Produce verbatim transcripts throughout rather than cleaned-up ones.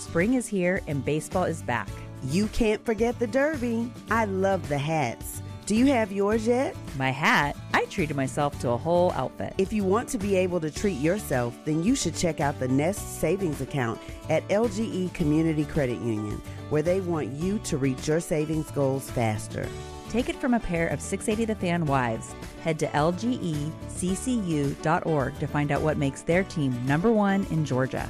Spring is here and baseball is back. You can't forget the Derby. I love the hats. Do you have yours yet? My hat? I treated myself to a whole outfit. If you want to be able to treat yourself, then you should check out the Nest Savings Account at L G E Community Credit Union, where they want you to reach your savings goals faster. Take it from a pair of six eighty The Fan wives. Head to L G E C C U dot org to find out what makes their team number one in Georgia.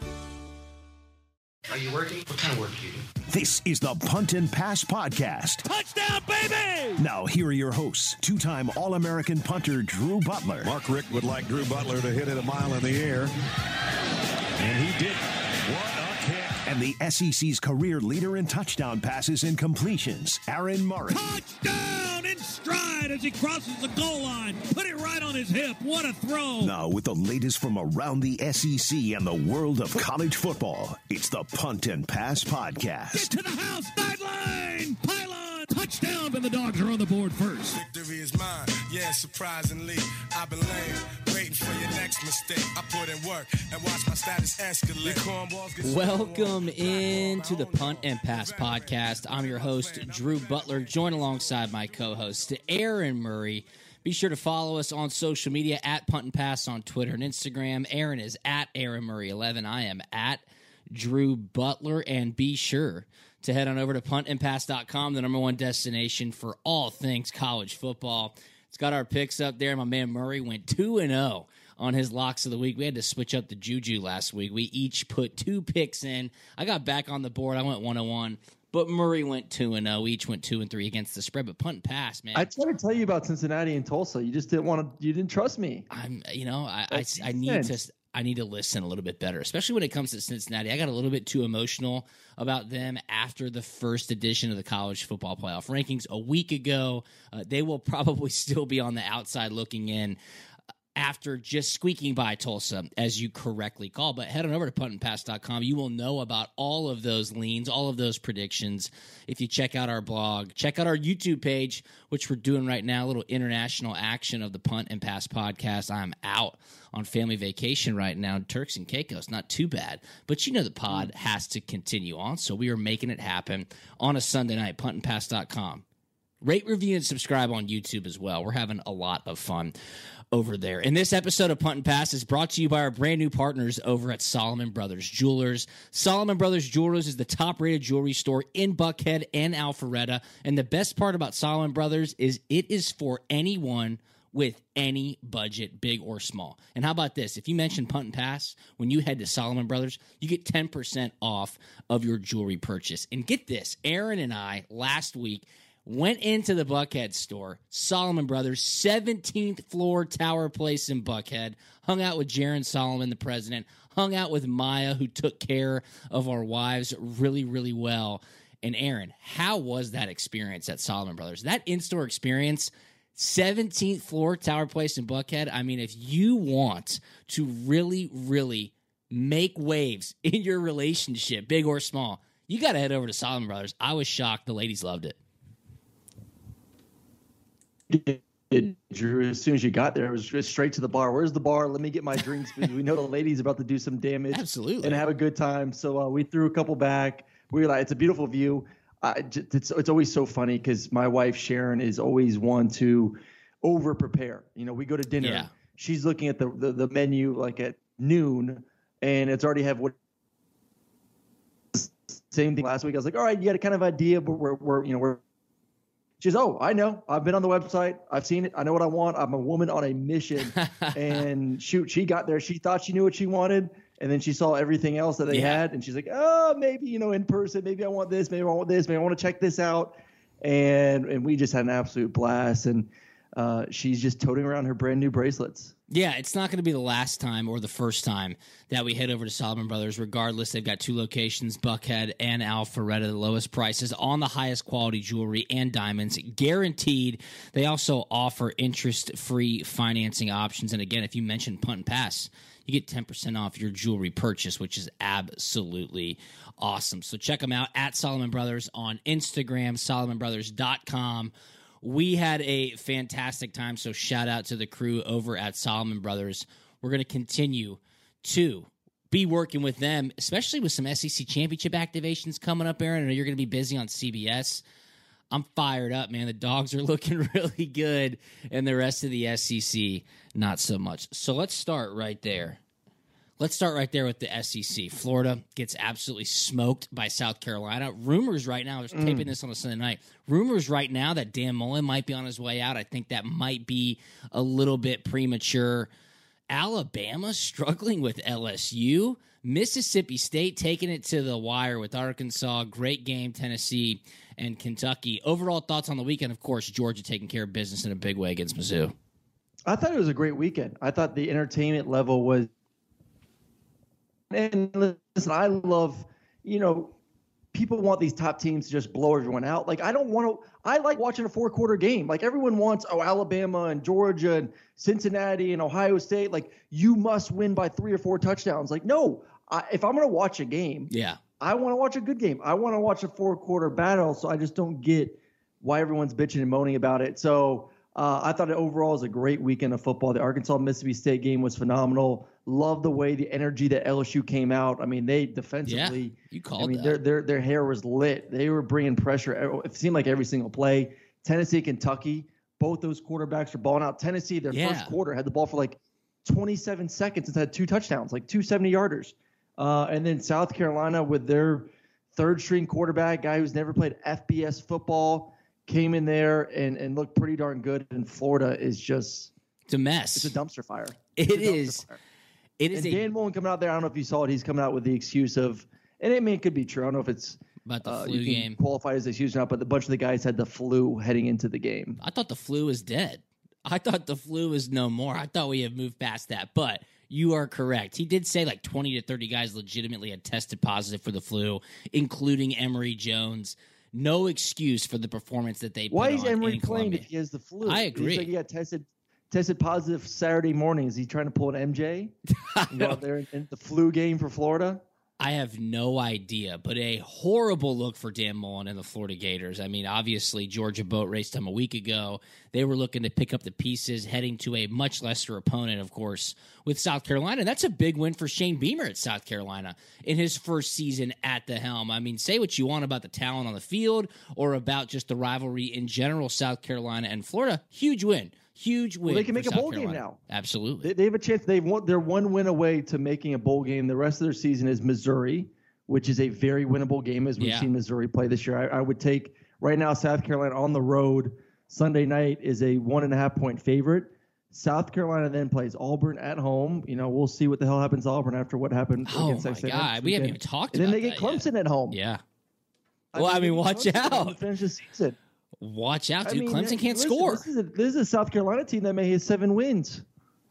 Are you working? What kind of work do you do? This is the Punt and Pass Podcast. Touchdown, baby! Now, here are your hosts, two-time All-American punter Drew Butler. Mark Richt would like Drew Butler to hit it a mile in the air. And he did. What a kick. And the S E C's career leader in touchdown passes and completions, Aaron Murray. Touchdown in stride as he crosses the goal line. Put it right on his hip. What a throw. Now, with the latest from around the S E C and the world of college football, it's the Punt and Pass Podcast. Get to the house, sideline, pylon, touchdown, and the Dogs are on the board first. Victory is mine, yeah, surprisingly. I've been lame, waiting for your next mistake. I put in work and watch my status escalate. Welcome into the Punt and Pass Podcast. I'm your host, Drew Butler, joined alongside my co-host, Aaron Murray. Be sure to follow us on social media at Punt and Pass on Twitter and Instagram. Aaron is at Aaron Murray eleven. I am at Drew Butler. And be sure to head on over to punt and pass dot com, the number one destination for all things college football. It's got our picks up there. My man Murray went two and oh on his locks of the week. We had to switch up the juju last week. We each put two picks in. I got back on the board. I went one and one. But Murray went two and oh. Each went two and three against the spread. But punt and pass, man. I tried to tell you about Cincinnati and Tulsa. You just didn't want to. You didn't trust me. I'm, you know, I, I, I need to. I need to listen a little bit better, especially when it comes to Cincinnati. I got a little bit too emotional about them after the first edition of the college football playoff rankings a week ago. Uh, they will probably still be on the outside looking in after just squeaking by Tulsa, as you correctly call. But head on over to punt and pass dot com. You will know about all of those leans, all of those predictions if you check out our blog. Check out our YouTube page, which we're doing right now, a little international action of the Punt and Pass Podcast. I'm out on family vacation right now, Turks and Caicos. Not too bad. But you know the pod has to continue on, so we are making it happen on a Sunday night, punt and pass dot com. Rate, review, and subscribe on YouTube as well. We're having a lot of fun over there. And this episode of Punt and Pass is brought to you by our brand new partners over at Solomon Brothers Jewelers. Solomon Brothers Jewelers is the top-rated jewelry store in Buckhead and Alpharetta. And the best part about Solomon Brothers is it is for anyone with any budget, big or small. And how about this? If you mention Punt and Pass, when you head to Solomon Brothers, you get ten percent off of your jewelry purchase. And get this, Aaron and I last week went into the Buckhead store, Solomon Brothers, seventeenth floor Tower Place in Buckhead, hung out with Jaron Solomon, the president, hung out with Maya, who took care of our wives really, really well. And Aaron, how was that experience at Solomon Brothers? That in-store experience, seventeenth floor Tower Place in Buckhead. I mean, if you want to really, really make waves in your relationship, big or small, you got to head over to Solomon Brothers. I was shocked. The ladies loved it. Drew, as soon as you got there, it was just straight to the bar. Where's the bar? Let me get my drinks. We know the ladies about to do some damage. Absolutely. And have a good time. So uh, we threw a couple back. We were like, it's a beautiful view. Uh, it's, it's always so funny because my wife, Sharon, is always one to over prepare. You know, we go to dinner. Yeah. She's looking at the, the, the menu like at noon, and it's already have what. Same thing last week. I was like, all right, you had a kind of idea, but we're, we're you know, we're. She's, oh, I know. I've been on the website. I've seen it. I know what I want. I'm a woman on a mission. And shoot, she got there. She thought she knew what she wanted. And then she saw everything else that they yeah. had. And she's like, oh, maybe, you know, in person, maybe I want this. Maybe I want this. Maybe I want to check this out. And and we just had an absolute blast. And uh, she's just toting around her brand new bracelets. Yeah, it's not going to be the last time or the first time that we head over to Solomon Brothers. Regardless, they've got two locations, Buckhead and Alpharetta, the lowest prices on the highest quality jewelry and diamonds, guaranteed. They also offer interest-free financing options. And again, if you mention Punt and Pass, you get ten percent off your jewelry purchase, which is absolutely awesome. So check them out at Solomon Brothers on Instagram, solomon brothers dot com. We had a fantastic time, so shout out to the crew over at Solomon Brothers. We're going to continue to be working with them, especially with some S E C championship activations coming up, Aaron. I know you're going to be busy on C B S. I'm fired up, man. The Dogs are looking really good, and the rest of the S E C, not so much. So let's start right there. Let's start right there with the S E C. Florida gets absolutely smoked by South Carolina. Rumors right now, I was taping this on a Sunday night, rumors right now that Dan Mullen might be on his way out. I think that might be a little bit premature. Alabama struggling with L S U. Mississippi State taking it to the wire with Arkansas. Great game, Tennessee and Kentucky. Overall thoughts on the weekend, of course, Georgia taking care of business in a big way against Mizzou. I thought it was a great weekend. I thought the entertainment level was – and listen, I love, you know, people want these top teams to just blow everyone out. Like, I don't want to – I like watching a four-quarter game. Like, everyone wants, oh, Alabama and Georgia and Cincinnati and Ohio State. Like, you must win by three or four touchdowns. Like, no, I, if I'm going to watch a game – yeah. I want to watch a good game. I want to watch a four-quarter battle, so I just don't get why everyone's bitching and moaning about it. So uh, I thought it overall was a great weekend of football. The Arkansas-Mississippi State game was phenomenal. Love the way the energy that L S U came out. I mean, they defensively. Yeah, you called I mean, that. their their their hair was lit. They were bringing pressure. It seemed like every single play. Tennessee, Kentucky, both those quarterbacks were balling out. Tennessee, their Yeah. first quarter had the ball for like twenty-seven seconds and had two touchdowns, like two seventy-yarders. Uh, and then South Carolina with their third-string quarterback, guy who's never played F B S football, came in there and, and looked pretty darn good. And Florida is just – It's a mess. It's a dumpster fire. It It's a dumpster is. fire. It is and a, Dan Mullen coming out there, I don't know if you saw it, he's coming out with the excuse of – and I mean, it could be true. I don't know if it's about the uh, flu you can game. qualify as excuse or not, but a bunch of the guys had the flu heading into the game. I thought the flu was dead. I thought the flu was no more. I thought we had moved past that. But you are correct. He did say like twenty to thirty guys legitimately had tested positive for the flu, including Emory Jones. No excuse for the performance that they put Why is on Emory in playing Columbia. if he has the flu? I agree. He's like he got tested tested positive Saturday morning. Is he trying to pull an M J? Go out there in the flu game for Florida? I have no idea, but a horrible look for Dan Mullen and the Florida Gators. I mean, obviously, Georgia boat raced them a week ago. They were looking to pick up the pieces, heading to a much lesser opponent, of course, with South Carolina. That's a big win for Shane Beamer at South Carolina in his first season at the helm. I mean, say what you want about the talent on the field or about just the rivalry in general, South Carolina and Florida. Huge win. Huge win. Well, they can make for a South bowl Carolina. game now. Absolutely. They, they have a chance. They've won, they're one win away to making a bowl game. The rest of their season is Missouri, which is a very winnable game as we've Yeah. seen Missouri play this year. I, I would take right now South Carolina on the road Sunday night is a one and a half point favorite. South Carolina then plays Auburn at home. You know, we'll see what the hell happens to Auburn after what happened Oh, against my Texas. God. We haven't even talked and about then they that get Clemson yet. at home. Yeah. Well, I mean, they get watch Clemson at home out. to finish the season. Watch out, I dude. mean, Clemson can't listen, score. This is, a, this is a South Carolina team that may have seven wins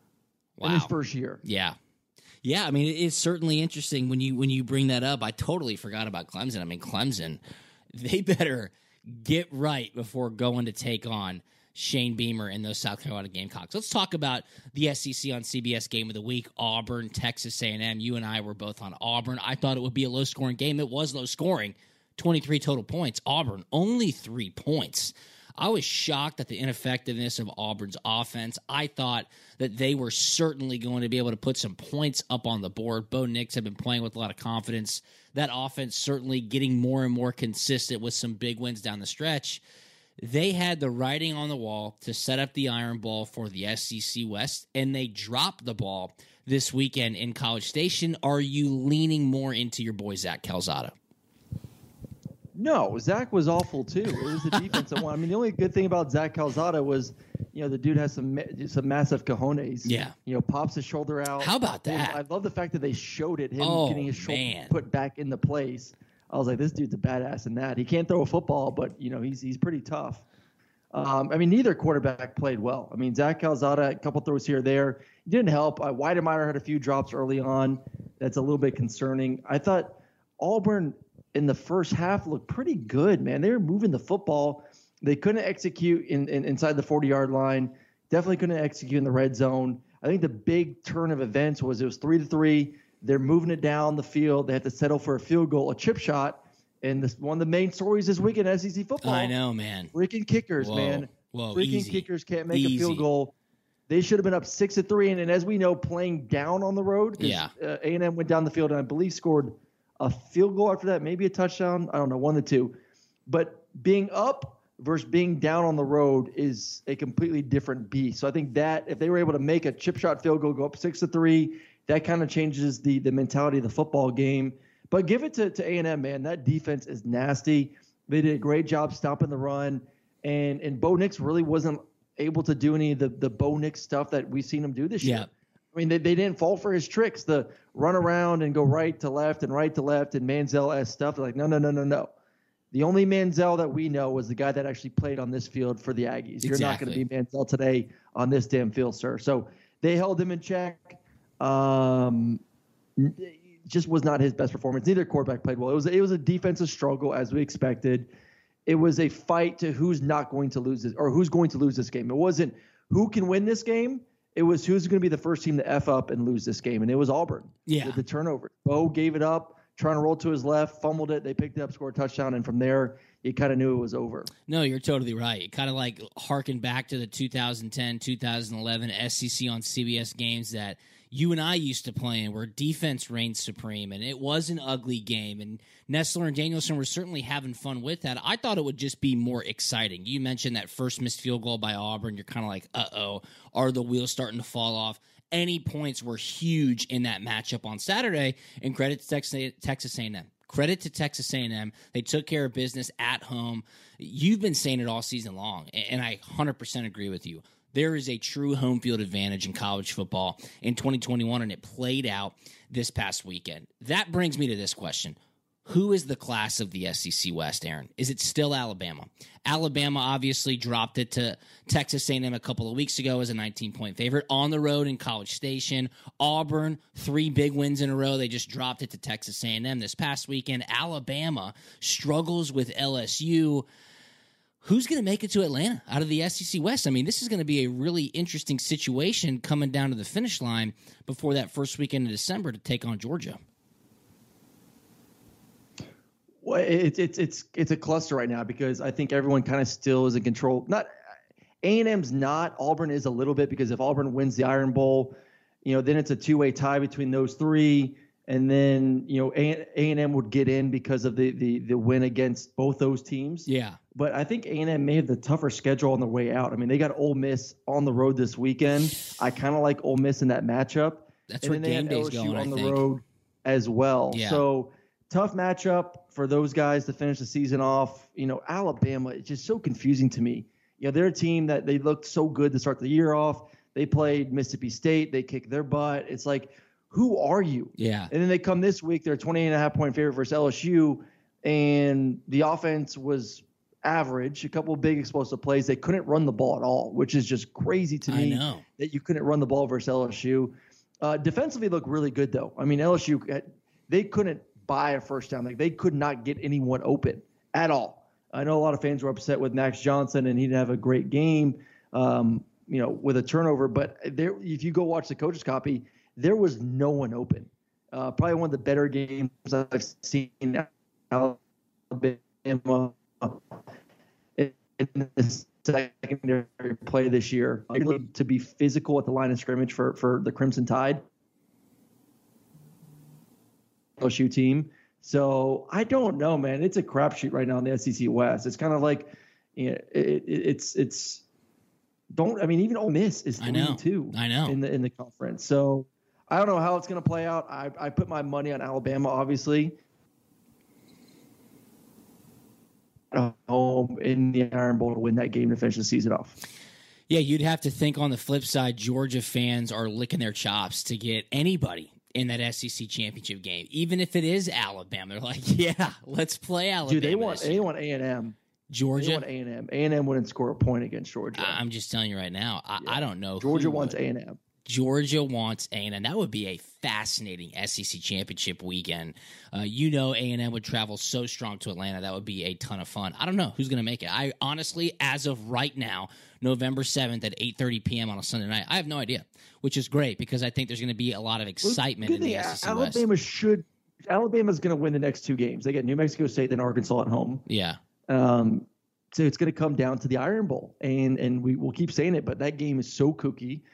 Wow. in his first year. Yeah. Yeah, I mean, it's certainly interesting when you when you bring that up. I totally forgot about Clemson. I mean, Clemson, they better get right before going to take on Shane Beamer and those South Carolina Gamecocks. Let's talk about the S E C on C B S Game of the Week, Auburn, Texas A and M. You and I were both on Auburn. I thought it would be a low-scoring game. It was low-scoring, twenty-three total points. Auburn, only three points. I was shocked at the ineffectiveness of Auburn's offense. I thought that they were certainly going to be able to put some points up on the board. Bo Nix had been playing with a lot of confidence. That offense certainly getting more and more consistent with some big wins down the stretch. They had the writing on the wall to set up the Iron Bowl for the S E C West, and they dropped the ball this weekend in College Station. Are you leaning more into your boy Zach Calzada? No, Zach was awful too. It was the defense that won. I mean, the only good thing about Zach Calzada was, you know, the dude has some some massive cojones. Yeah. You know, pops his shoulder out. How about that? I love the fact that they showed it, him Oh, getting his shoulder man. put back into place. I was like, this dude's a badass in that. He can't throw a football, but, you know, he's he's pretty tough. Um, I mean, neither quarterback played well. I mean, Zach Calzada, a couple throws here or there. It didn't help. Uh, Weidemeyer had a few drops early on. That's a little bit concerning. I thought Auburn – in the first half looked pretty good, man. They were moving the football. They couldn't execute in, in inside the forty-yard line. Definitely couldn't execute in the red zone. I think the big turn of events was it was three to three. They're moving it down the field. They had to settle for a field goal, a chip shot. And this one of the main stories this week in S E C football. I know, man. Freaking kickers, Whoa. man. Whoa, Freaking easy. kickers can't make Easy. a field goal. They should have been up six to three. And, and as we know, playing down on the road, yeah. uh, A and M went down the field and I believe scored a field goal after that, maybe a touchdown. I don't know, one to two. But being up versus being down on the road is a completely different beast. So I think that if they were able to make a chip shot field goal, go up six to three, that kind of changes the the mentality of the football game. But give it to, to A and M, man. That defense is nasty. They did a great job stopping the run. And and Bo Nix really wasn't able to do any of the, the Bo Nix stuff that we've seen him do this yeah. year. I mean, they, they didn't fall for his tricks, the run around and go right to left and right to left and Manziel-esque stuff. They're like, no, no, no, no, no. The only Manziel that we know was the guy that actually played on this field for the Aggies. Exactly. You're not going to be Manziel today on this damn field, sir. So they held him in check. Um, just was not his best performance. Neither quarterback played well. It was it was a defensive struggle as we expected. It was a fight to who's not going to lose this or who's going to lose this game. It wasn't who can win this game. It was who's going to be the first team to F up and lose this game. And it was Auburn. Yeah. With the turnover. Bo gave it up, trying to roll to his left, fumbled it. They picked it up, scored a touchdown. And from there, you kind of knew it was over. No, you're totally right. It kind of like harkened back to the two thousand ten, two thousand eleven S E C on C B S games that you and I used to play in, where defense reigned supreme, and it was an ugly game, and Nessler and Danielson were certainly having fun with that. I thought it would just be more exciting. You mentioned that first missed field goal by Auburn. You're kind of like, uh-oh, are the wheels starting to fall off? Any points were huge in that matchup on Saturday, and credit to Texas, Texas A and M. Credit to Texas A and M. They took care of business at home. You've been saying it all season long, and I one hundred percent agree with you. There is a true home field advantage in college football in twenty twenty-one, and it played out this past weekend. That brings me to this question. Who is the class of the S E C West, Aaron? Is it still Alabama? Alabama obviously dropped it to Texas A and M a couple of weeks ago as a nineteen-point favorite on the road in College Station. Auburn, three big wins in a row. They just dropped it to Texas A and M this past weekend. Alabama struggles with L S U. Who's going to make it to Atlanta out of the S E C West? I mean, this is going to be a really interesting situation coming down to the finish line before that first weekend in December to take on Georgia. Well, it's it's it's it's a cluster right now because I think everyone kind of still is in control. Not A and M's not. Auburn is a little bit because if Auburn wins the Iron Bowl, you know, then it's a two-way tie between those three. And then, you know, A and M would get in because of the, the the win against both those teams. Yeah. But I think A and M may have the tougher schedule on the way out. I mean, they got Ole Miss on the road this weekend. I kind of like Ole Miss in that matchup. That's and where game day's going, on I the think. road as well. Yeah. So tough matchup for those guys to finish the season off. You know, Alabama, it's just so confusing to me. You know, they're a team that they looked so good to start the year off. They played Mississippi State. They kicked their butt. It's like, who are you? Yeah. And then they come this week, they're a twenty and a half point favorite versus L S U, and the offense was average, a couple of big explosive plays. They couldn't run the ball at all, which is just crazy to me I know. that you couldn't run the ball versus L S U. Uh, defensively look really good, though. I mean, L S U, they couldn't buy a first down. Like, they could not get anyone open at all. I know a lot of fans were upset with Max Johnson, and he didn't have a great game, um, you know, with a turnover. But there, if you go watch the coach's copy, there was no one open. Uh, probably one of the better games I've seen Alabama in the secondary play this year. To be physical at the line of scrimmage for, for the Crimson Tide L S U team. So I don't know, man. It's a crapshoot right now in the S E C West. It's kind of like, you know, it, it, it's it's don't. I mean, even Ole Miss is three and two. I know in the in the conference. So I don't know how it's going to play out. I, I put my money on Alabama, obviously. At home in the Iron Bowl to win that game to finish the season off. Yeah, you'd have to think on the flip side, Georgia fans are licking their chops to get anybody in that S E C championship game, even if it is Alabama. They're like, yeah, let's play Alabama. Dude, they want they want A and M. Georgia, they want A and M. A and M wouldn't score a point against Georgia. I'm just telling you right now. I, yeah. I don't know. Georgia wants A and M. Georgia wants A and M. That would be a fascinating S E C championship weekend. Uh, you know A and M would travel so strong to Atlanta. That would be a ton of fun. I don't know who's going to make it. I honestly, as of right now, November seventh at eight thirty p.m. on a Sunday night, I have no idea, which is great because I think there's going to be a lot of excitement in the S E C West. Alabama should – Alabama's going to win the next two games. They get New Mexico State, then Arkansas at home. Yeah. Um, so it's going to come down to the Iron Bowl, and and we will keep saying it, but that game is so kooky.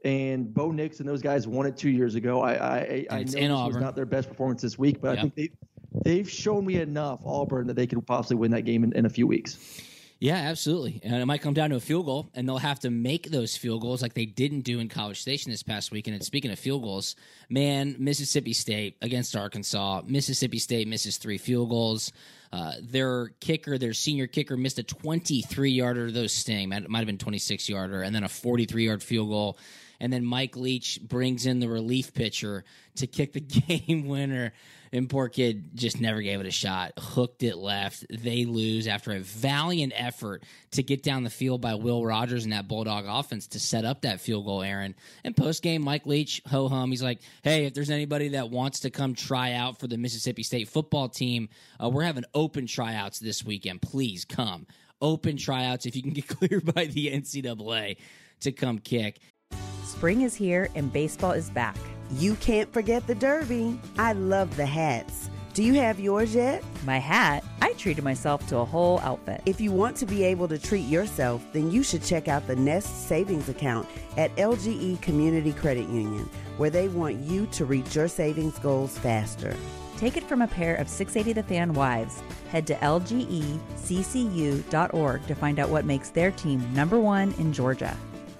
And Bo Nix and those guys won it two years ago. I I, I know this was not their best performance this week, but yep. I think they, they've shown me enough, Auburn, that they could possibly win that game in, in a few weeks. Yeah, absolutely. And it might come down to a field goal, and they'll have to make those field goals like they didn't do in College Station this past weekend. And speaking of field goals, man, Mississippi State against Arkansas. Mississippi State misses three field goals. Uh, their kicker, their senior kicker, missed a twenty-three-yarder. Those sting. It might have been twenty-six-yarder, and then a forty-three-yard field goal. And then Mike Leach brings in the relief pitcher to kick the game winner. And poor kid just never gave it a shot. Hooked it left. They lose after a valiant effort to get down the field by Will Rogers and that Bulldog offense to set up that field goal, Aaron. And post-game, Mike Leach, ho-hum, he's like, hey, if there's anybody that wants to come try out for the Mississippi State football team, uh, we're having open tryouts this weekend. Please come. Open tryouts if you can get cleared by the N C double A to come kick. Spring is here and baseball is back. You can't forget the Derby. I love the hats. Do you have yours yet? My hat? I treated myself to a whole outfit. If you want to be able to treat yourself, then you should check out the Nest Savings Account at L G E Community Credit Union, where they want you to reach your savings goals faster. Take it from a pair of six eighty The Fan wives. Head to L G E C C U dot org to find out what makes their team number one in Georgia.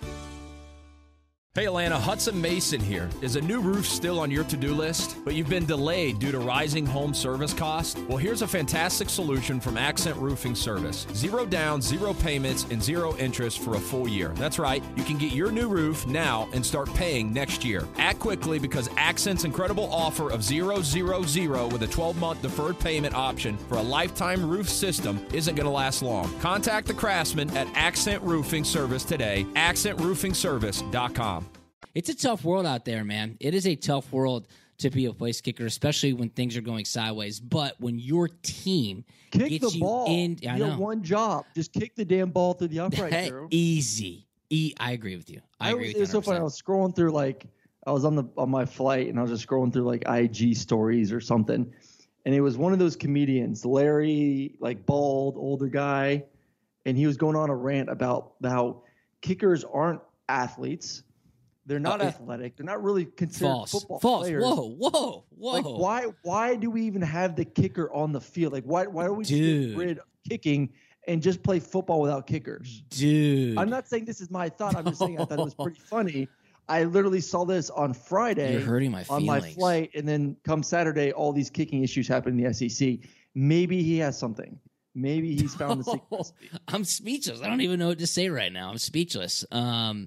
Hey Atlanta, Hudson Mason here. Is a new roof still on your to-do list, but you've been delayed due to rising home service costs? Well, here's a fantastic solution from Accent Roofing Service. Zero down, zero payments, and zero interest for a full year. That's right, you can get your new roof now and start paying next year. Act quickly because Accent's incredible offer of zero, zero, zero with a twelve-month deferred payment option for a lifetime roof system isn't going to last long. Contact the craftsman at Accent Roofing Service today, accent roofing service dot com. It's a tough world out there, man. It is a tough world to be a place kicker, especially when things are going sideways. But when your team kick gets the you ball. in, I you know. have one job. Just kick the damn ball through the upright. Hey, easy. E- I agree with you. I, I agree was, with you. It was so funny. I was scrolling through, like, I was on the on my flight, and I was just scrolling through, like, I G stories or something. And it was one of those comedians, Larry, like, bald, older guy. And he was going on a rant about how kickers aren't athletes. They're not uh, athletic. They're not really considered false. football false. players. Whoa, whoa, whoa. Like, why why do we even have the kicker on the field? Like, why why don't we Dude. just get rid of kicking and just play football without kickers? Dude. I'm not saying this is my thought. I'm just saying I thought it was pretty funny. I literally saw this on Friday. You're hurting my on feelings. my flight, and then come Saturday, all these kicking issues happen in the S E C. Maybe he has something. Maybe he's found the secret. I'm speechless. I don't even know what to say right now. I'm speechless. Um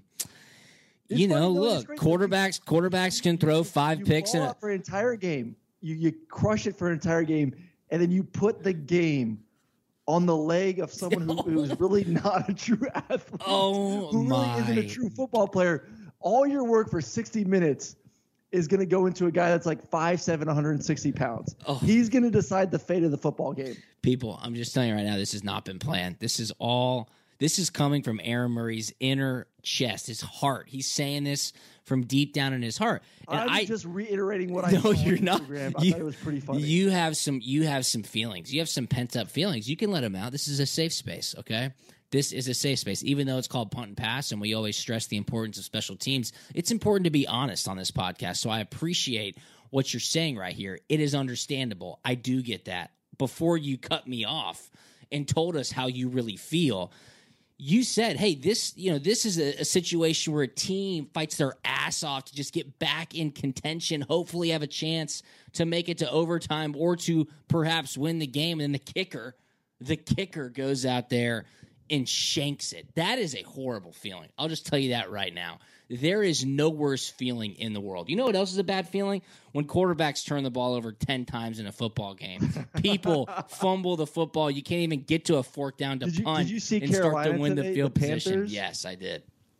It's you know, funny, look, quarterbacks quarterbacks can throw five you picks in ball a out for an entire game. You you crush it for an entire game, and then you put the game on the leg of someone who, who's really not a true athlete. Oh who really my. isn't a true football player. All your work for sixty minutes is going to go into a guy that's like five seven, one hundred sixty pounds. Oh. He's going to decide the fate of the football game. People, I'm just telling you right now, this has not been planned. This is all. This is coming from Aaron Murray's inner chest, his heart. He's saying this from deep down in his heart. And I'm I, just reiterating what I no, saw on you're not. Instagram. I You, thought it was pretty funny. You have some. You have some feelings. You have some pent up feelings. You can let them out. This is a safe space. Okay. This is a safe space, even though it's called Punt and Pass, and we always stress the importance of special teams. It's important to be honest on this podcast. So I appreciate what you're saying right here. It is understandable. I do get that. Before you cut me off and told us how you really feel, you said, hey, this, you know, this is a, a situation where a team fights their ass off to just get back in contention, hopefully have a chance to make it to overtime or to perhaps win the game. And then the kicker, the kicker goes out there and shanks it. That is a horrible feeling. I'll just tell you that right now. There is no worse feeling in the world. You know what else is a bad feeling? When quarterbacks turn the ball over ten times in a football game. People fumble the football. You can't even get to a fourth down to did you, punt did you see and Carolina start to win today, the field the position. Panthers? Yes, I did.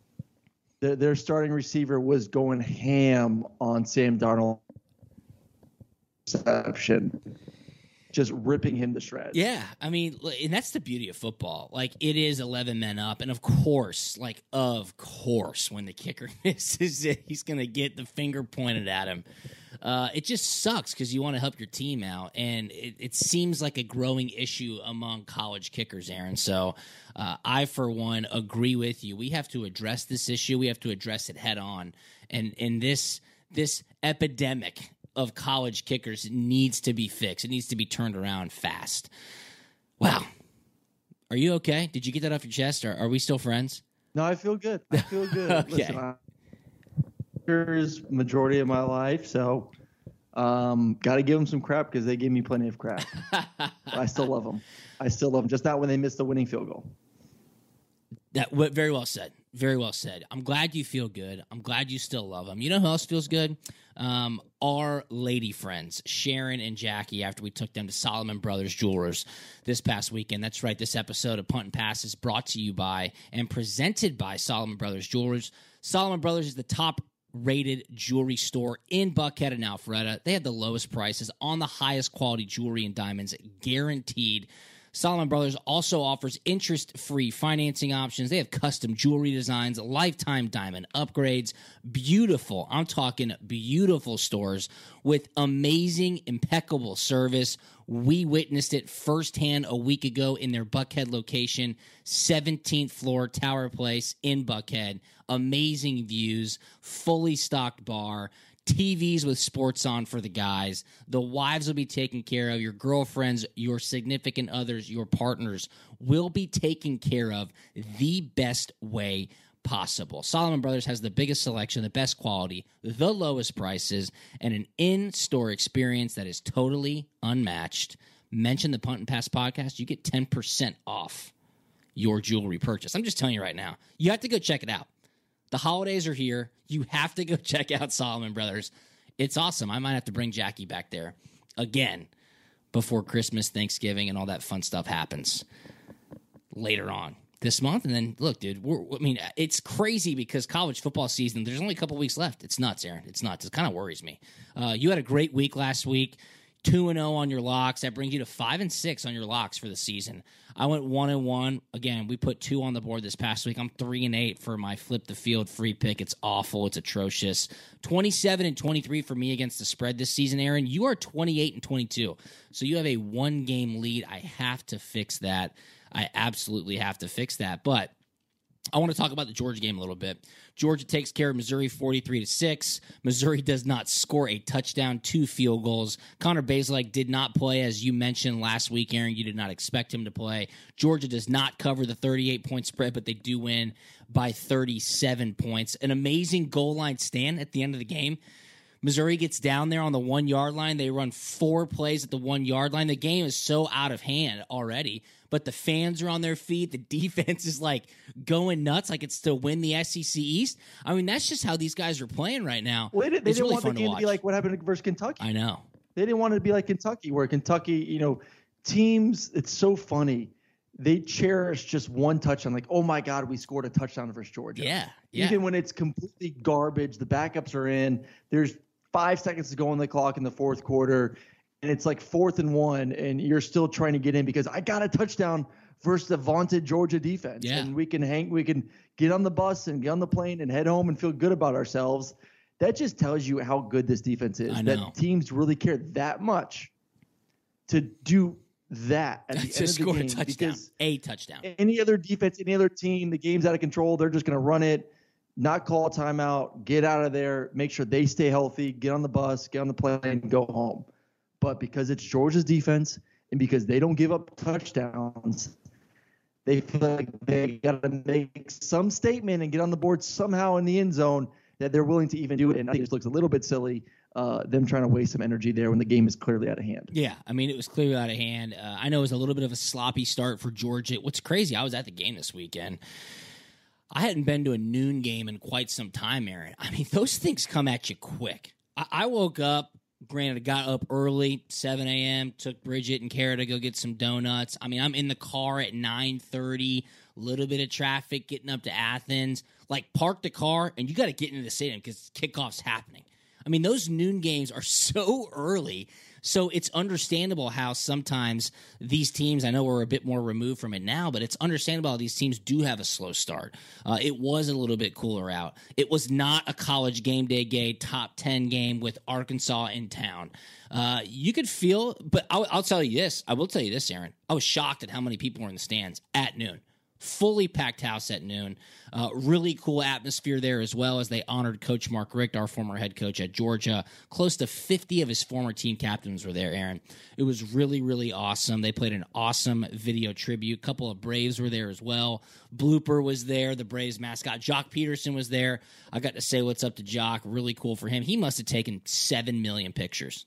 Their, their starting receiver was going ham on Sam Darnold. Reception. Just ripping him to shreds. Yeah, I mean, and that's the beauty of football. Like, it is eleven men up, and of course, like, of course, when the kicker misses it, he's going to get the finger pointed at him. Uh, it just sucks because you want to help your team out, and it, it seems like a growing issue among college kickers, Aaron. So uh, I, for one, agree with you. We have to address this issue. We have to address it head on, and and this this epidemic of college kickers needs to be fixed. It needs to be turned around fast. Wow. Are you okay? Did you get that off your chest? Or are we still friends? No, I feel good. I feel good. Okay. Listen, I, kickers majority of my life, so um, got to give them some crap because they gave me plenty of crap. I still love them. I still love them, just not when they miss the winning field goal. That very well said. Very well said. I'm glad you feel good. I'm glad you still love them. You know who else feels good? Um, our lady friends, Sharon and Jackie, after we took them to Solomon Brothers Jewelers this past weekend. That's right. This episode of Punt and Pass is brought to you by and presented by Solomon Brothers Jewelers. Solomon Brothers is the top rated jewelry store in Buckhead and Alpharetta. They have the lowest prices on the highest quality jewelry and diamonds guaranteed. Solomon Brothers also offers interest-free financing options. They have custom jewelry designs, lifetime diamond upgrades, beautiful, I'm talking beautiful stores with amazing, impeccable service. We witnessed it firsthand a week ago in their Buckhead location, seventeenth floor Tower Place in Buckhead. Amazing views, fully stocked bar, T Vs with sports on for the guys. The wives will be taken care of. Your girlfriends, your significant others, your partners will be taken care of the best way possible. Solomon Brothers has the biggest selection, the best quality, the lowest prices, and an in-store experience that is totally unmatched. Mention the Punt and Pass podcast. You get ten percent off your jewelry purchase. I'm just telling you right now. You have to go check it out. The holidays are here. You have to go check out Solomon Brothers. It's awesome. I might have to bring Jackie back there again before Christmas, Thanksgiving, and all that fun stuff happens later on this month. And then, look, dude, we're, I mean, it's crazy because college football season, there's only a couple weeks left. It's nuts, Aaron. It's nuts. It kind of worries me. Uh, you had a great week last week. two and oh on your locks. That brings you to five and six on your locks for the season. I went one and one. Again, we put two on the board this past week. I'm three and eight for my flip the field free pick. It's awful. It's atrocious. twenty-seven and twenty-three for me against the spread this season, Aaron. You are twenty-eight and twenty-two. So you have a one game lead. I have to fix that. I absolutely have to fix that. But I want to talk about the Georgia game a little bit. Georgia takes care of Missouri forty-three to six. Missouri does not score a touchdown, two field goals. Connor Bazelak did not play, as you mentioned last week, Aaron. You did not expect him to play. Georgia does not cover the thirty-eight point spread, but they do win by thirty-seven points. An amazing goal line stand at the end of the game. Missouri gets down there on the one-yard line. They run four plays at the one-yard line. The game is so out of hand already, but the fans are on their feet. The defense is, like, going nuts like it's to win the S E C East. I mean, that's just how these guys are playing right now. Well, they, they didn't really want the game to, to be like what happened versus Kentucky. I know. They didn't want it to be like Kentucky, where Kentucky, you know, teams, it's so funny. They cherish just one touchdown. Like, oh, my God, we scored a touchdown versus Georgia. Yeah, yeah. Even when it's completely garbage, the backups are in. There's five seconds to go on the clock in the fourth quarter, and it's like fourth and one, and you're still trying to get in because I got a touchdown versus the vaunted Georgia defense. Yeah. And we can hang, we can get on the bus and get on the plane and head home and feel good about ourselves. That just tells you how good this defense is. I know. That teams really care that much to do that at the to end score of the game. a touchdown. Because A touchdown. Any other defense, any other team, the game's out of control. They're just going to run it, not call a timeout, get out of there, make sure they stay healthy, get on the bus, get on the plane, and go home. But because it's Georgia's defense and because they don't give up touchdowns, they feel like they got to make some statement and get on the board somehow in the end zone that they're willing to even do it. And I think it looks a little bit silly, uh, them trying to waste some energy there when the game is clearly out of hand. Yeah, I mean, it was clearly out of hand. Uh, I know it was a little bit of a sloppy start for Georgia. What's crazy, I was at the game this weekend. I hadn't been to a noon game in quite some time, Aaron. I mean, those things come at you quick. I, I woke up, granted, I got up early, seven a.m., took Bridget and Kara to go get some donuts. I mean, I'm in the car at nine thirty, a little bit of traffic getting up to Athens. Like, park the car, and you got to get into the stadium because kickoff's happening. I mean, those noon games are so early, So it's understandable how sometimes these teams, I know we're a bit more removed from it now, but it's understandable how these teams do have a slow start. Uh, it was a little bit cooler out. It was not a college game day gay top ten game with Arkansas in town. Uh, you could feel, but I'll, I'll tell you this. I will tell you this, Aaron. I was shocked at how many people were in the stands at noon. Fully packed house at noon. Uh, really cool atmosphere there as well as they honored Coach Mark Richt, our former head coach at Georgia. Close to fifty of his former team captains were there, Aaron. It was really, really awesome. They played an awesome video tribute. A couple of Braves were there as well. Blooper was there, the Braves mascot. Jock Peterson was there. I got to say what's up to Jock. Really cool for him. He must have taken seven million pictures.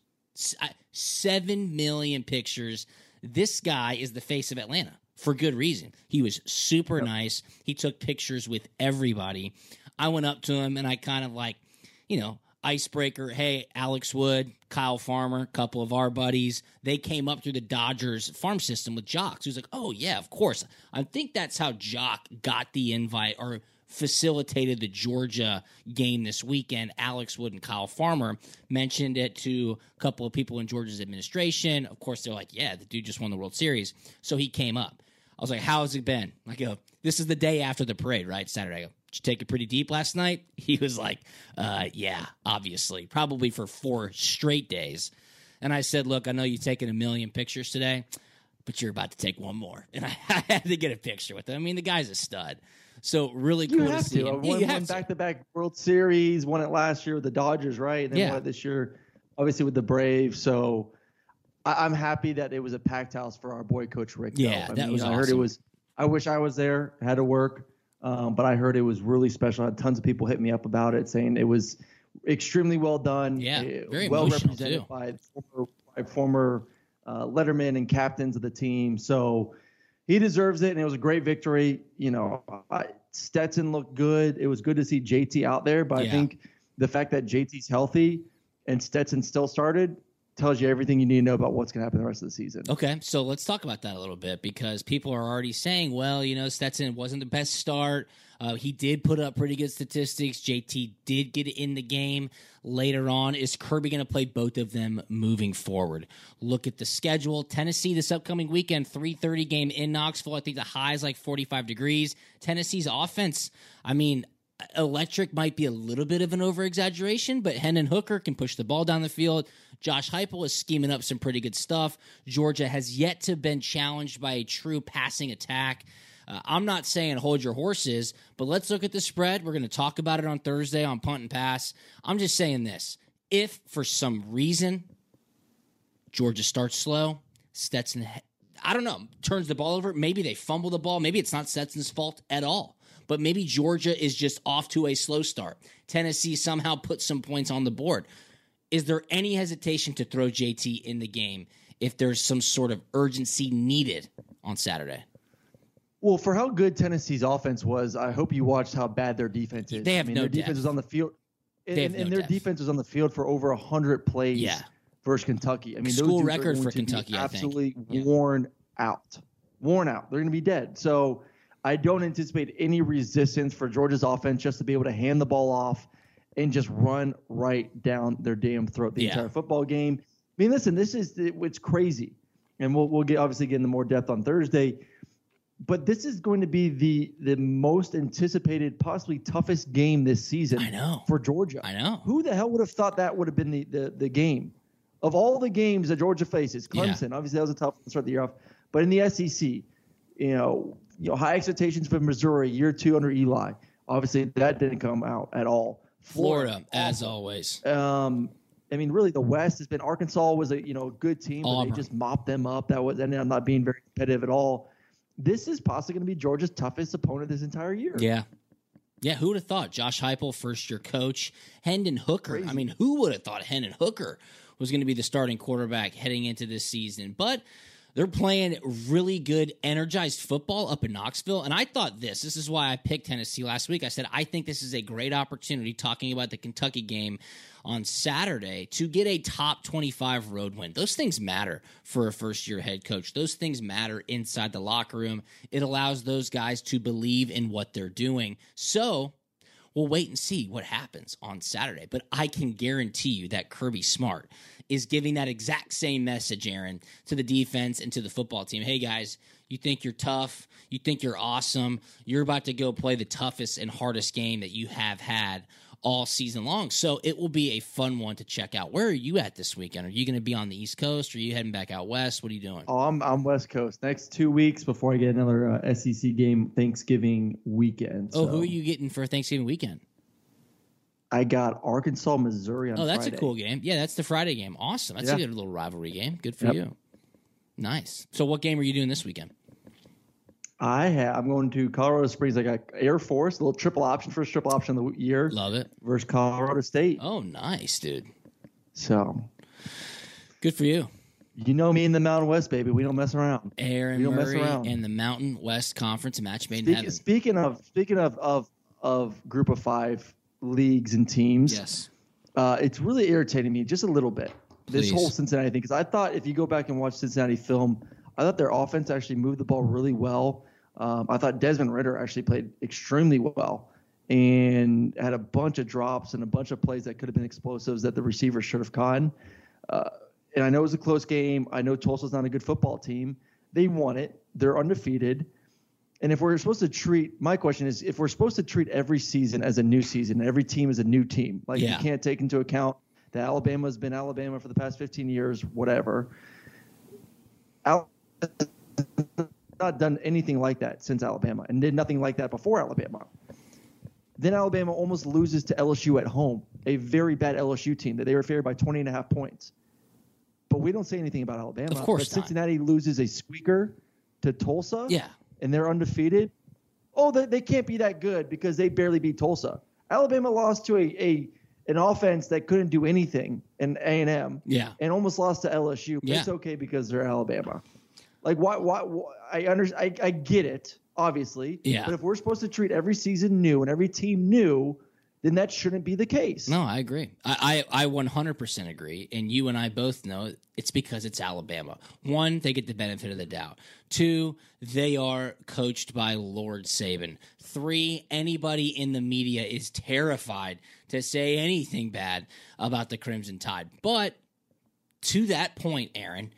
seven million pictures. This guy is the face of Atlanta. For good reason. He was super nice. He took pictures with everybody. I went up to him and I kind of like, you know, icebreaker. Hey, Alex Wood, Kyle Farmer, a couple of our buddies. They came up through the Dodgers farm system with Jock. So he was like, oh, yeah, of course. I think that's how Jock got the invite or facilitated the Georgia game this weekend. Alex Wood and Kyle Farmer mentioned it to a couple of people in Georgia's administration. Of course, they're like, yeah, the dude just won the World Series. So he came up. I was like, how's it been? I go, this is the day after the parade, right? Saturday. I go, did you take it pretty deep last night? He was like, uh, yeah, obviously. Probably for four straight days. And I said, look, I know you've taken a million pictures today, but you're about to take one more. And I, I had to get a picture with him. I mean, the guy's a stud. So really cool you to have see to. him. Won, yeah, won back-to-back World Series, won it last year with the Dodgers, right? And then yeah. won it this year, obviously, with the Braves. So I, I'm happy that it was a packed house for our boy, Coach Rick. Yeah, I that mean, was I awesome. heard it was – I wish I was there, had to work, um, but I heard it was really special. I had tons of people hit me up about it, saying it was extremely well done. Yeah, uh, very well emotional, represented too. by former, by former uh, lettermen and captains of the team. So he deserves it, and it was a great victory. You know, I, Stetson looked good. It was good to see J T out there, but Yeah. I think the fact that J T's healthy and Stetson still started tells you everything you need to know about what's going to happen the rest of the season. Okay, so let's talk about that a little bit because people are already saying, well, you know, Stetson wasn't the best start. Uh, he did put up pretty good statistics. J T did get in the game later on. Is Kirby going to play both of them moving forward? Look at the schedule. Tennessee this upcoming weekend, three thirty game in Knoxville. I think the high is like forty-five degrees. Tennessee's offense, I mean, electric might be a little bit of an over-exaggeration, but Hendon Hooker can push the ball down the field. Josh Heupel is scheming up some pretty good stuff. Georgia has yet to been challenged by a true passing attack. Uh, I'm not saying hold your horses, but let's look at the spread. We're going to talk about it on Thursday on Punt and Pass. I'm just saying this. If, for some reason, Georgia starts slow, Stetson, I don't know, turns the ball over, maybe they fumble the ball, maybe it's not Stetson's fault at all. But maybe Georgia is just off to a slow start. Tennessee somehow puts some points on the board. Is there any hesitation to throw J T in the game if there's some sort of urgency needed on Saturday? Well, for how good Tennessee's offense was, I hope you watched how bad their defense is. They have I mean, no their depth. defense was on the field, and, They have and no their depth. defense was on the field for over one hundred plays Yeah. versus Kentucky. I mean, School those dudes are record going for to be Kentucky, I think. absolutely Yeah. worn out. Worn out. They're going to be dead. So I don't anticipate any resistance for Georgia's offense just to be able to hand the ball off and just run right down their damn throat the Yeah. entire football game. I mean, listen, this is the, it's crazy, and we'll we'll get obviously get into more depth on Thursday. But this is going to be the the most anticipated, possibly toughest game this season. I know. For Georgia. I know. Who the hell would have thought that would have been the the, the game of all the games that Georgia faces? Clemson, Yeah. obviously that was a tough one to start the year off, but in the S E C, you know, you know, high expectations for Missouri, year two under Eli. Obviously that didn't come out at all. Florida, as always. Um, I mean, really, the West has been. Arkansas was a you know good team, but Auburn. they just mopped them up. That was ended up not being very competitive at all. This is possibly going to be Georgia's toughest opponent this entire year. Yeah. Yeah, who would have thought? Josh Heupel, first-year coach. Hendon Hooker. Crazy. I mean, who would have thought Hendon Hooker was going to be the starting quarterback heading into this season? But they're playing really good, energized football up in Knoxville. And I thought this. This is why I picked Tennessee last week. I said, I think this is a great opportunity, talking about the Kentucky game on Saturday, to get a top twenty-five road win. Those things matter for a first-year head coach. Those things matter inside the locker room. It allows those guys to believe in what they're doing. So we'll wait and see what happens on Saturday. But I can guarantee you that Kirby Smart is giving that exact same message, Aaron, to the defense and to the football team. Hey, guys, you think you're tough. You think you're awesome. You're about to go play the toughest and hardest game that you have had all season long. So it will be a fun one to check out. Where are you at this weekend? Are you going to be on the East Coast? Or are you heading back out west? What are you doing? Oh, I'm I'm West Coast. Next two weeks before I get another uh, S E C game Thanksgiving weekend. Oh, so. who are you getting for Thanksgiving weekend? I got Arkansas, Missouri on Oh, that's Friday. a cool game. Yeah, that's the Friday game. Awesome. That's Yeah. a good little rivalry game. Good for Yep. you. Nice. So what game are you doing this weekend? I have. I'm going to Colorado Springs. I got Air Force, a little triple option, first triple option of the year. Love it. Versus Colorado State. Oh, nice, dude. So good for you. You know me in the Mountain West, baby. We don't mess around. Aaron we don't Murray mess around. and the Mountain West Conference, a match made in Speak, heaven. speaking of speaking of, of of group of five leagues and teams, Yes. uh, it's really irritating me just a little bit. This Please. whole Cincinnati thing, because I thought if you go back and watch Cincinnati film, I thought their offense actually moved the ball really well. Um, I thought Desmond Ridder actually played extremely well and had a bunch of drops and a bunch of plays that could have been explosives that the receivers should have caught. Uh, and I know it was a close game. I know Tulsa's not a good football team. They won it. They're undefeated. And if we're supposed to treat – my question is, if we're supposed to treat every season as a new season, every team is a new team, like Yeah. you can't take into account that Alabama's been Alabama for the past fifteen years, whatever. Alabama's not done anything like that since Alabama and did nothing like that before Alabama. Then Alabama almost loses to L S U at home, a very bad L S U team that they were favored by twenty and a half points. But we don't say anything about Alabama. Of course but not. Cincinnati loses a squeaker to Tulsa. Yeah. And they're undefeated. Oh, they, they can't be that good because they barely beat Tulsa. Alabama lost to a, a an offense that couldn't do anything in A and M. Yeah. And almost lost to L S U. But Yeah. it's okay because they're Alabama. Like, why? Why? why I under, I, I get it, obviously. Yeah. But if we're supposed to treat every season new and every team new, then that shouldn't be the case. No, I agree. I, I, I one hundred percent agree. And you and I both know it's because it's Alabama. One, they get the benefit of the doubt. Two, they are coached by Lord Saban. Three, anybody in the media is terrified to say anything bad about the Crimson Tide. But to that point, Aaron,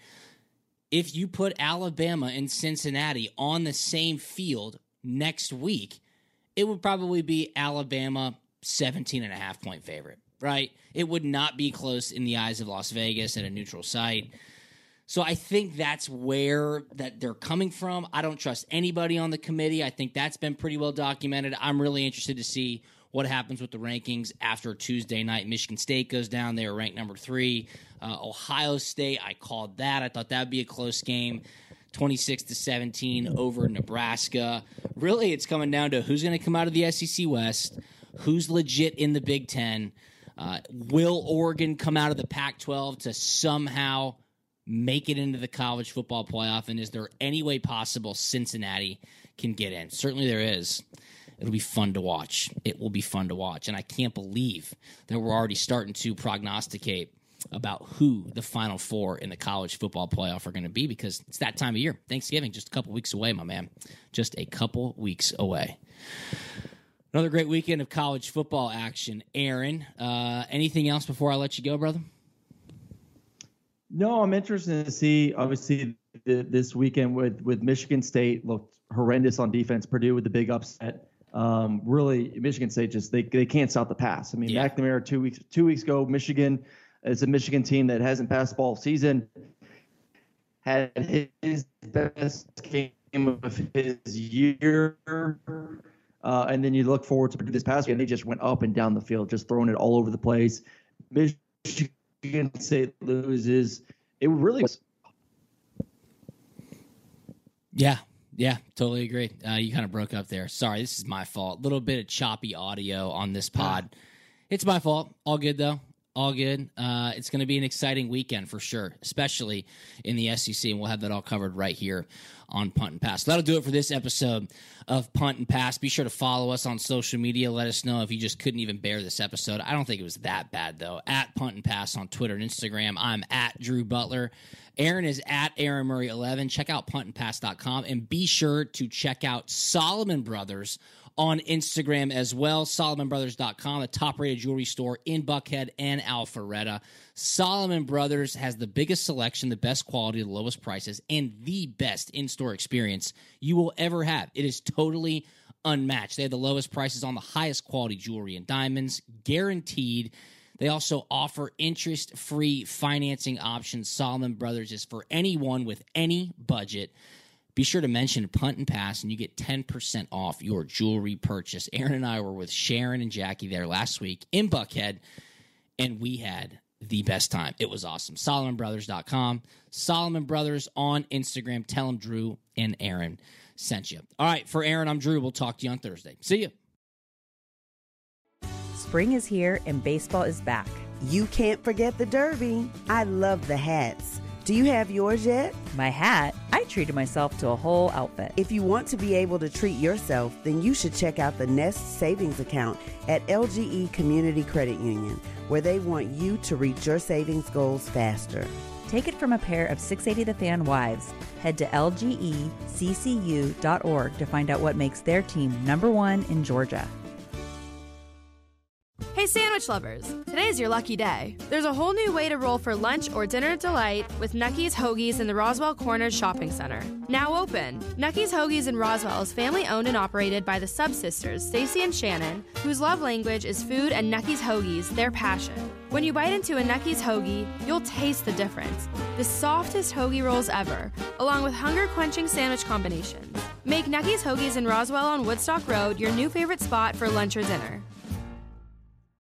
if you put Alabama and Cincinnati on the same field next week, it would probably be Alabama seventeen and a half point favorite, right? It would not be close in the eyes of Las Vegas at a neutral site. So I think that's where that they're coming from. I don't trust anybody on the committee. I think that's been pretty well documented. I'm really interested to see what happens with the rankings after Tuesday night. Michigan State goes down. They are ranked number three. Uh, Ohio State, I called that. I thought that would be a close game. twenty-six to seventeen over Nebraska. Really, it's coming down to who's going to come out of the S E C West, who's legit in the Big Ten. Uh, will Oregon come out of the Pac twelve to somehow make it into the college football playoff? And is there any way possible Cincinnati can get in? Certainly there is. It'll be fun to watch. It will be fun to watch. And I can't believe that we're already starting to prognosticate about who the Final Four in the college football playoff are going to be, because it's that time of year. Thanksgiving, just a couple weeks away, my man. Just a couple weeks away. Another great weekend of college football action. Aaron, uh, anything else before I let you go, brother? No, I'm interested to see, obviously, the, this weekend with, with Michigan State looked horrendous on defense. Purdue with the big upset. Um, really, Michigan State just they they can't stop the pass. I mean, Yeah. McNamara two weeks two weeks ago, Michigan is a Michigan team that hasn't passed the ball season. Had his best game of his year. Uh, and then you look forward to this past weekend, they just went up and down the field, just throwing it all over the place. Michigan State loses. It really was. Yeah, yeah, totally agree. Uh, you kind of broke up there. Sorry, this is my fault. A little bit of choppy audio on this pod. It's my fault. All good, though. All good. Uh, it's going to be an exciting weekend for sure, especially in the S E C, and we'll have that all covered right here on Punt and Pass. That'll do it for this episode of Punt and Pass. Be sure to follow us on social media. Let us know if you just couldn't even bear this episode. I don't think it was that bad, though. At Punt and Pass on Twitter and Instagram. I'm at Drew Butler. Aaron is at Aaron Murray eleven. Check out punt and pass dot com, and be sure to check out Solomon Brothers on Instagram as well. Solomon Brothers dot com, the top-rated jewelry store in Buckhead and Alpharetta. Solomon Brothers has the biggest selection, the best quality, the lowest prices, and the best in-store experience you will ever have. It is totally unmatched. They have the lowest prices on the highest quality jewelry and diamonds, guaranteed. They also offer interest-free financing options. Solomon Brothers is for anyone with any budget. Be sure to mention Punt and Pass, and you get ten percent off your jewelry purchase. Aaron and I were with Sharon and Jackie there last week in Buckhead, and we had the best time. It was awesome. Solomon Brothers dot com. Solomon Brothers on Instagram. Tell them Drew and Aaron sent you. All right, for Aaron, I'm Drew. We'll talk to you on Thursday. See you. Spring is here and baseball is back. You can't forget the Derby. I love the hats. Do you have yours yet? My hat? I treated myself to a whole outfit. If you want to be able to treat yourself, then you should check out the Nest Savings Account at L G E Community Credit Union, where they want you to reach your savings goals faster. Take it from a pair of six eighty The Fan wives. Head to L G E C C U dot org to find out what makes their team number one in Georgia. Hey sandwich lovers, today's your lucky day. There's a whole new way to roll for lunch or dinner delight with Nucky's Hoagies in the Roswell Corners Shopping Center. Now open. Nucky's Hoagies in Roswell is family owned and operated by the Sub Sisters, Stacy and Shannon, whose love language is food and Nucky's Hoagies, their passion. When you bite into a Nucky's Hoagie, you'll taste the difference. The softest hoagie rolls ever, along with hunger-quenching sandwich combinations. Make Nucky's Hoagies in Roswell on Woodstock Road your new favorite spot for lunch or dinner.